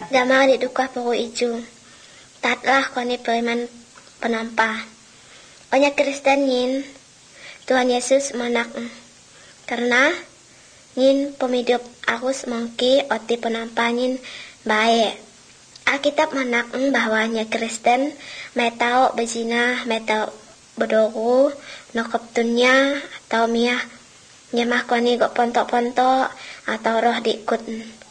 Damang di duka puru iju. Tatlah koni periman penampa. Onya Kristen yin Tuhan Yesus manak. Karena yin pemidup arus mongki oti penampa yin baik. Alkitab manak bahwa nya Kristen metau bezina, metau bedoru, nokop dunia atau miah nyemah koni gok pontok-pontok atau roh diikut